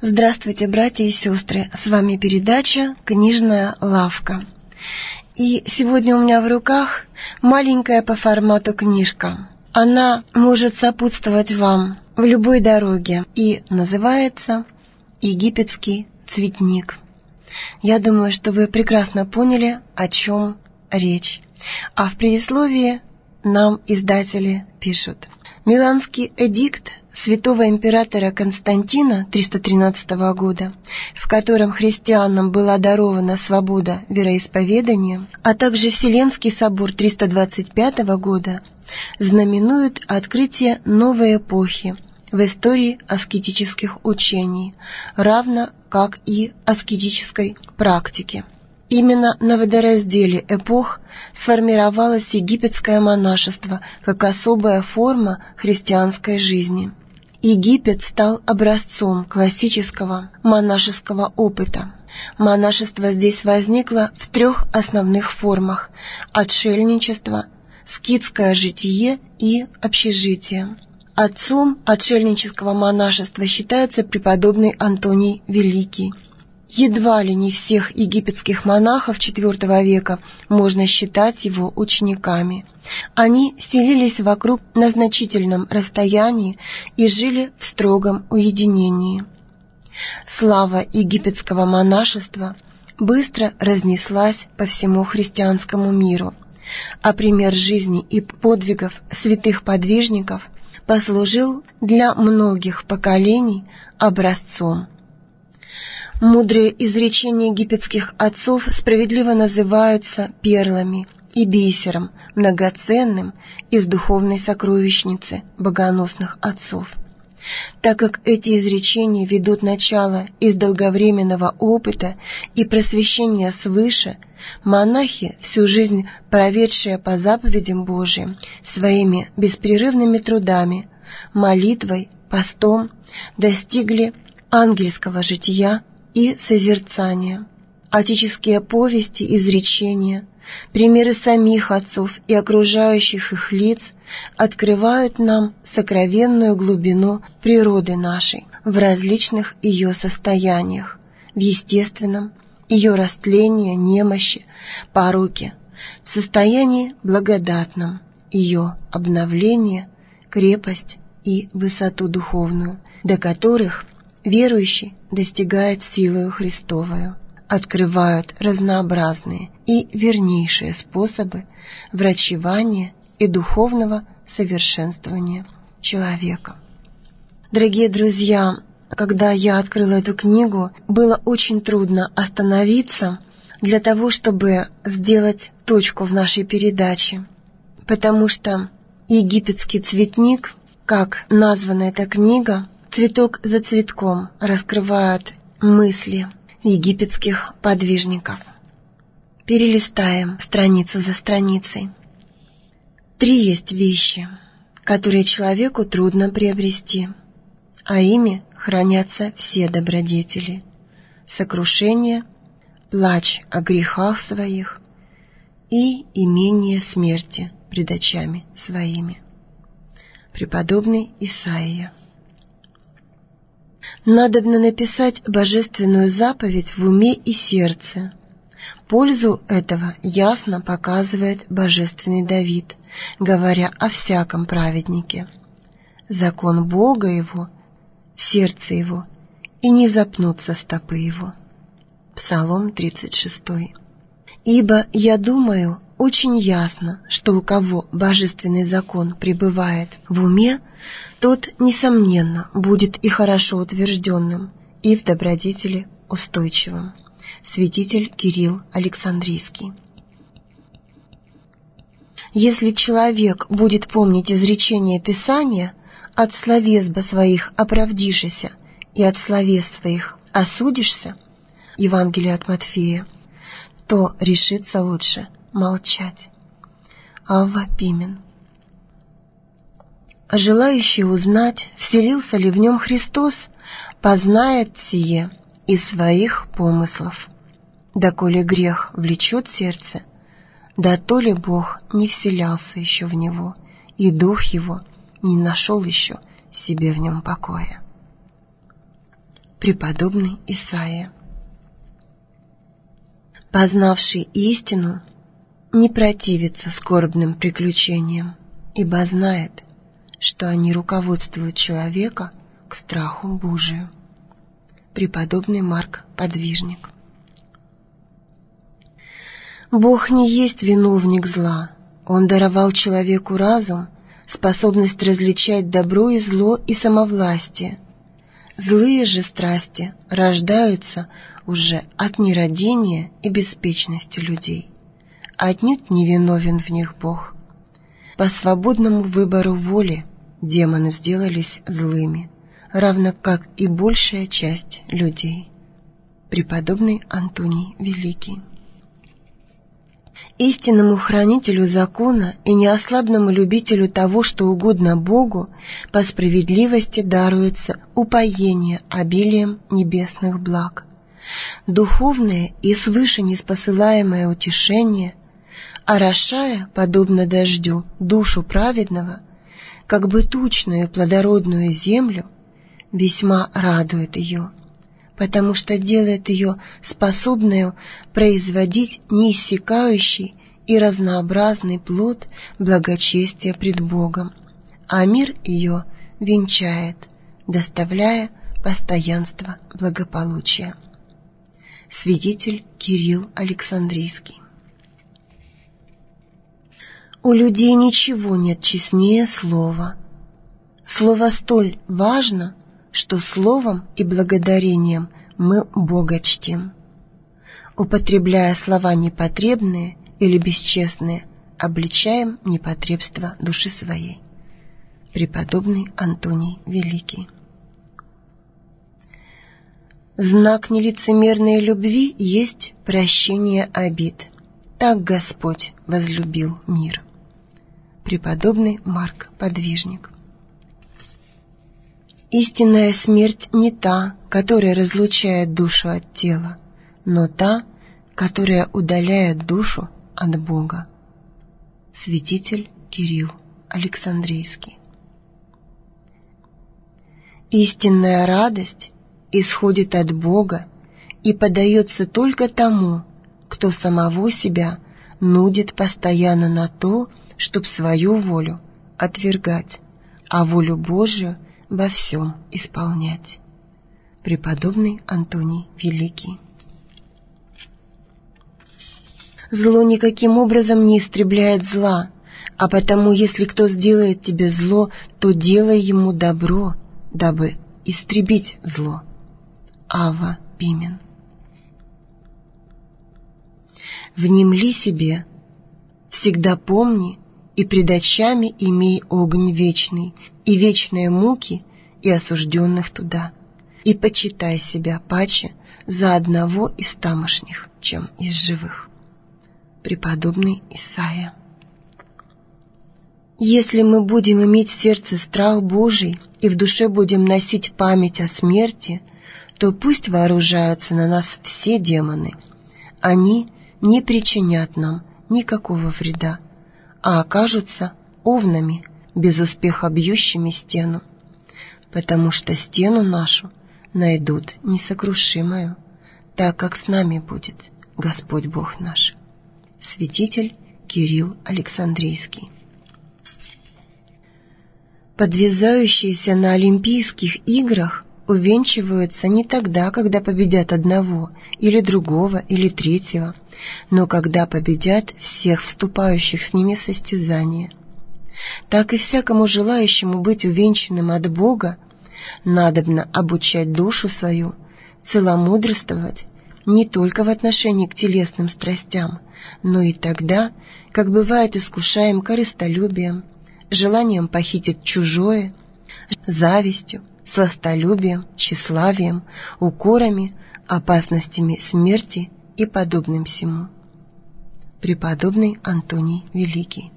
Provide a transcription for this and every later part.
Здравствуйте, братья и сестры! С вами передача «Книжная лавка». И сегодня у меня в руках маленькая по формату книжка. Она может сопутствовать вам в любой дороге и называется «Египетский цветник». Я думаю, что вы прекрасно поняли, о чем речь. А в предисловии нам издатели пишут: Миланский эдикт святого императора Константина 313 года, в котором христианам была дарована свобода вероисповедания, а также Вселенский собор 325 года, знаменуют открытие новой эпохи в истории аскетических учений, равно как и аскетической практики. Именно на водоразделе эпох сформировалось египетское монашество как особая форма христианской жизни. Египет стал образцом классического монашеского опыта. Монашество здесь возникло в трех основных формах: отшельничество, скитское житие и общежитие. Отцом отшельнического монашества считается преподобный Антоний Великий. Едва ли не всех египетских монахов IV века можно считать его учениками. Они селились вокруг на значительном расстоянии и жили в строгом уединении. Слава египетского монашества быстро разнеслась по всему христианскому миру, а пример жизни и подвигов святых подвижников послужил для многих поколений образцом. Мудрые изречения египетских отцов справедливо называются перлами и бисером, многоценным из духовной сокровищницы богоносных отцов. Так как эти изречения ведут начало из долговременного опыта и просвещения свыше, монахи, всю жизнь проведшие по заповедям Божиим, своими беспрерывными трудами, молитвой, постом, достигли ангельского жития и созерцания. Отеческие повести, изречения, примеры самих отцов и окружающих их лиц открывают нам сокровенную глубину природы нашей в различных ее состояниях, в естественном, ее растления, немощи, пороке, в состоянии благодатном, ее обновление, крепость и высоту духовную, до которых верующий достигает силою Христовою, открывают разнообразные и вернейшие способы врачевания и духовного совершенствования человека. Дорогие друзья, когда я открыла эту книгу, было очень трудно остановиться для того, чтобы сделать точку в нашей передаче, потому что «Египетский цветник», как названа эта книга, цветок за цветком раскрывают мысли египетских подвижников. Перелистаем страницу за страницей. 3 есть вещи, которые человеку трудно приобрести, а ими хранятся все добродетели: сокрушение, плач о грехах своих и имение смерти пред очами своими. Преподобный Исаия. Надобно написать божественную заповедь в уме и сердце. Пользу этого ясно показывает божественный Давид, говоря о всяком праведнике. Закон Бога его в сердце его, и не запнутся стопы его. Псалом 36. Ибо, я думаю, очень ясно, что у кого божественный закон пребывает в уме, тот, несомненно, будет и хорошо утвержденным, и в добродетели устойчивым. Святитель Кирилл Александрийский. Если человек будет помнить изречение Писания: «От словес бы своих оправдишься, и от словес своих осудишься» Евангелие от Матфея, то решится лучше молчать. Авва Пимен. Желающий узнать, вселился ли в нем Христос, познает сие из своих помыслов. Доколе грех влечет сердце, да то ли Бог не вселялся еще в него, и дух его не нашел еще себе в нем покоя. Преподобный Исаия. Познавший истину не противится скорбным приключениям, ибо знает, что они руководствуют человека к страху Божию. Преподобный Марк Подвижник. Бог не есть виновник зла. Он даровал человеку разум, способность различать добро и зло и самовластие. Злые же страсти рождаются уже от нерадения и беспечности людей. Отнюдь не виновен в них Бог. По свободному выбору воли демоны сделались злыми, равно как и большая часть людей. Преподобный Антоний Великий. Истинному хранителю закона и неослабному любителю того, что угодно Богу, по справедливости даруется упоение обилием небесных благ. Духовное и свыше неспосылаемое утешение, орошая, подобно дождю, душу праведного, как бы тучную плодородную землю, весьма радует ее, потому что делает ее способную производить неиссякающий и разнообразный плод благочестия пред Богом, а мир ее венчает, доставляя постоянство благополучия. Святитель Кирилл Александрийский. У людей ничего нет честнее слова. Слово столь важно, что словом и благодарением мы Бога чтим. Употребляя слова непотребные или бесчестные, обличаем непотребство души своей. Преподобный Антоний Великий. Знак нелицемерной любви есть прощение обид. Так Господь возлюбил мир. Преподобный Марк Подвижник. Истинная смерть не та, которая разлучает душу от тела, но та, которая удаляет душу от Бога. Святитель Кирилл Александрийский. Истинная радость исходит от Бога и подается только тому, кто самого себя нудит постоянно на то, чтоб свою волю отвергать, а волю Божию во всем исполнять. Преподобный Антоний Великий. Зло никаким образом не истребляет зла, а потому, если кто сделает тебе зло, то делай ему добро, дабы истребить зло. Ава Пимен. Внемли себе, всегда помни, и пред очами имей огонь вечный, и вечные муки, и осужденных туда, и почитай себя паче за одного из тамошних, чем из живых. Преподобный Исаия. Если мы будем иметь в сердце страх Божий и в душе будем носить память о смерти, то пусть вооружаются на нас все демоны. Они не причинят нам никакого вреда, а окажутся овнами, без успеха бьющими стену, потому что стену нашу найдут несокрушимую, так как с нами будет Господь Бог наш. Святитель Кирилл Александрийский. Подвязающиеся на Олимпийских играх увенчиваются не тогда, когда победят одного, или другого, или третьего, но когда победят всех вступающих с ними в состязание. Так и всякому желающему быть увенчанным от Бога надобно обучать душу свою, целомудрствовать не только в отношении к телесным страстям, но и тогда, как бывает искушаем корыстолюбием, желанием похитить чужое, завистью, сластолюбием, тщеславием, укорами, опасностями смерти и подобным всему. Преподобный Антоний Великий.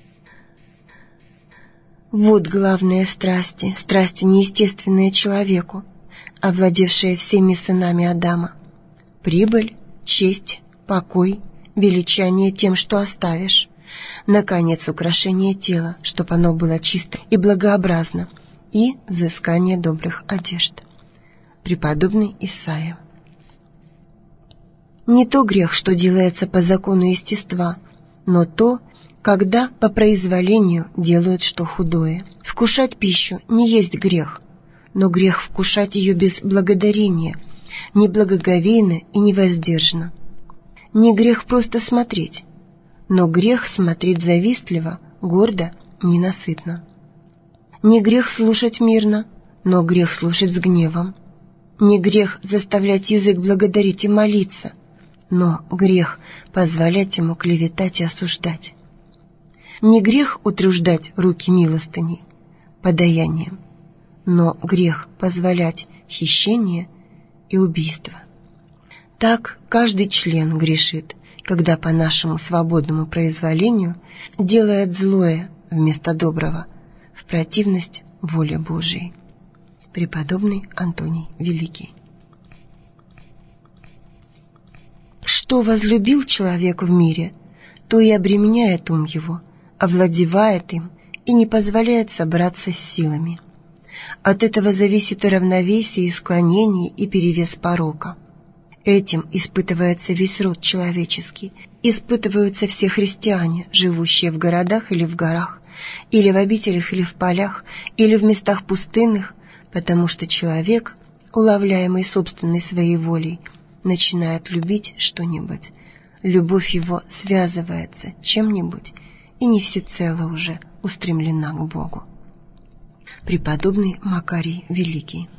Вот главные страсти, страсти неестественные человеку, овладевшие всеми сынами Адама. Прибыль, честь, покой, величание тем, что оставишь. Наконец, украшение тела, чтоб оно было чисто и благообразно, и взыскание добрых одежд. Преподобный Исаия. Не то грех, что делается по закону естества, но то, когда по произволению делают что худое. Вкушать пищу не есть грех, но грех вкушать ее без благодарения, неблагоговейно и невоздержанно. Не грех просто смотреть, но грех смотреть завистливо, гордо, ненасытно. Не грех слушать мирно, но грех слушать с гневом. Не грех заставлять язык благодарить и молиться, но грех позволять ему клеветать и осуждать. Не грех утруждать руки милостыней, подаянием, но грех позволять хищение и убийство. Так каждый член грешит, когда по нашему свободному произволению делает злое вместо доброго, в противность воле Божией. Преподобный Антоний Великий. Что возлюбил человек в мире, то и обременяет ум его, овладевает им и не позволяет собраться с силами. От этого зависит и равновесие, и склонение, и перевес порока. Этим испытывается весь род человеческий, испытываются все христиане, живущие в городах или в горах, или в обителях, или в полях, или в местах пустынных, потому что человек, уловляемый собственной своей волей, начинает любить что-нибудь. Любовь его связывается чем-нибудь и не всецело уже устремлена к Богу. Преподобный Макарий Великий.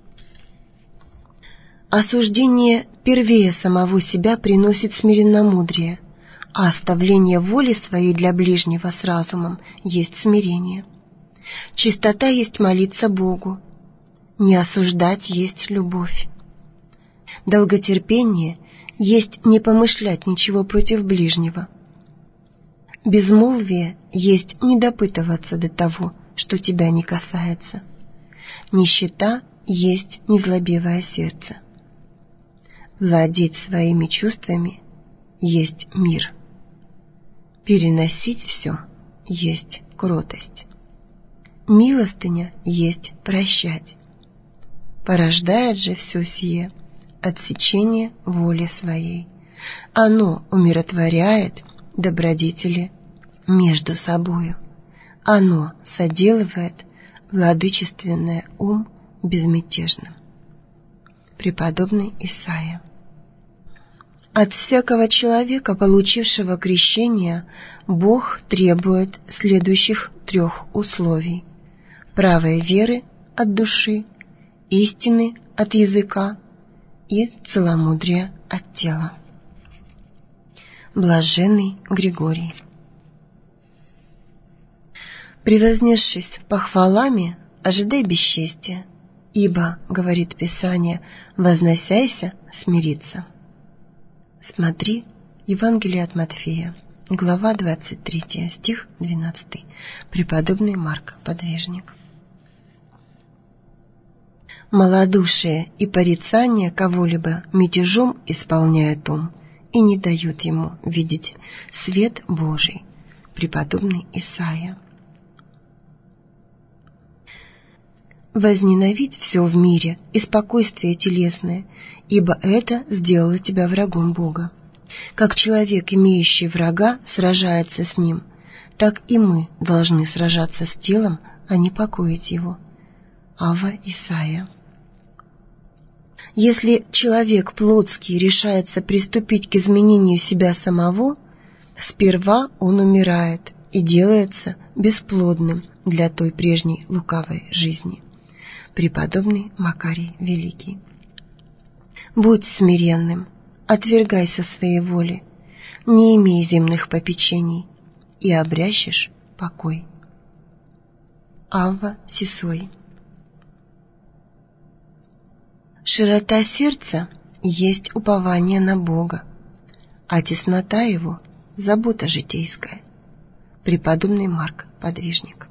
Осуждение первее самого себя приносит смиренномудрие, а оставление воли своей для ближнего с разумом есть смирение. Чистота есть молиться Богу, не осуждать есть любовь. Долготерпение есть не помышлять ничего против ближнего. Безмолвие есть не допытываться до того, что тебя не касается. Нищета есть незлобивое сердце. Владеть своими чувствами есть мир. Переносить все есть кротость. Милостыня есть прощать. Порождает же все сие отсечение воли своей. Оно умиротворяет добродетели между собою. Оно соделывает владычественный ум безмятежным. Преподобный Исаия. От всякого человека, получившего крещение, Бог требует следующих 3 условий: правой веры от души, истины от языка и целомудрия от тела. Блаженный Григорий. Превознесшись похвалами, ожидай бесчестия, ибо, говорит Писание, возносяйся смириться. Смотри Евангелие от Матфея, глава 23, стих 12. Преподобный Марк Подвижник. Малодушие и порицание кого-либо мятежом исполняют ум и не дают ему видеть свет Божий. Преподобный Исаия. Возненавидь все в мире и спокойствие телесное, ибо это сделало тебя врагом Бога. Как человек, имеющий врага, сражается с ним, так и мы должны сражаться с телом, а не покоить его. Авва Исаия. Если человек плотский решается приступить к изменению себя самого, сперва он умирает и делается бесплодным для той прежней лукавой жизни. Преподобный Макарий Великий. Будь смиренным, отвергайся своей воли, не имей земных попечений, и обрящешь покой. Авва Сисой. Широта сердца есть упование на Бога, а теснота его — забота житейская. Преподобный Марк Подвижник.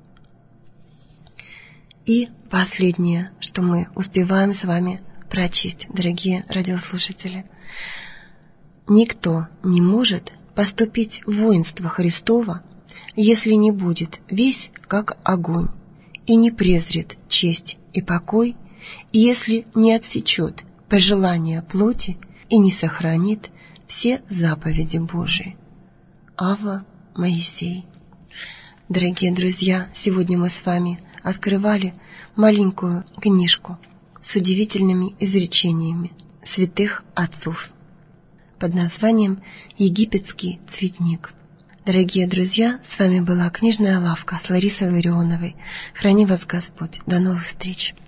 И последнее, что мы успеваем с вами прочесть, дорогие радиослушатели. Никто не может поступить в воинство Христово, если не будет весь как огонь и не презрит честь и покой, и если не отсечет пожелания плоти и не сохранит все заповеди Божии. Авва Моисей. Дорогие друзья, сегодня мы с вами открывали маленькую книжку с удивительными изречениями святых отцов под названием «Египетский цветник». Дорогие друзья, с вами была книжная лавка с Ларисой Ларионовой. Храни вас Господь. До новых встреч!